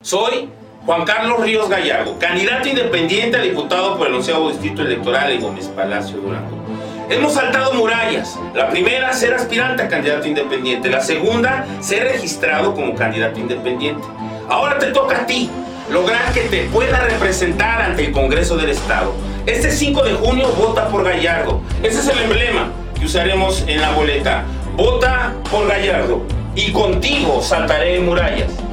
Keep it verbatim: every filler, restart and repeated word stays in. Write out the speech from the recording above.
Soy Juan Carlos Ríos Gallardo, candidato independiente a diputado por el onceavo Distrito Electoral en Gómez Palacio, Durango. Hemos saltado murallas. La primera, ser aspirante a candidato independiente. La segunda, ser registrado como candidato independiente. Ahora te toca a ti lograr que te pueda representar ante el Congreso del Estado. Este cinco de junio, vota por Gallardo. Ese es el emblema que usaremos en la boleta. Vota por Gallardo y contigo saltaré murallas.